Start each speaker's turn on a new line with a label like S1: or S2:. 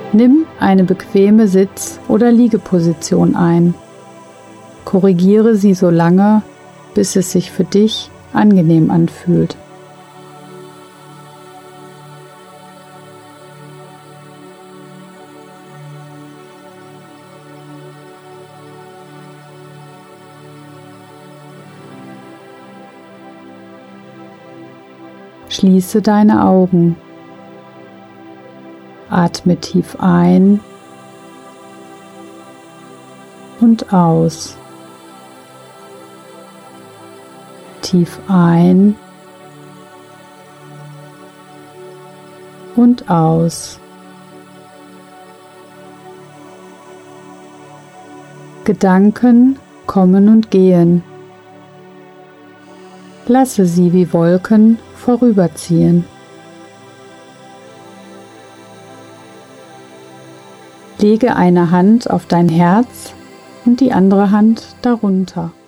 S1: Nimm eine bequeme Sitz- oder Liegeposition ein. Korrigiere sie so lange, bis es sich für dich angenehm anfühlt. Schließe deine Augen. Atme tief ein und aus. Tief ein und aus. Gedanken kommen und gehen. Lasse sie wie Wolken vorüberziehen. Lege eine Hand auf dein Herz und die andere Hand darunter.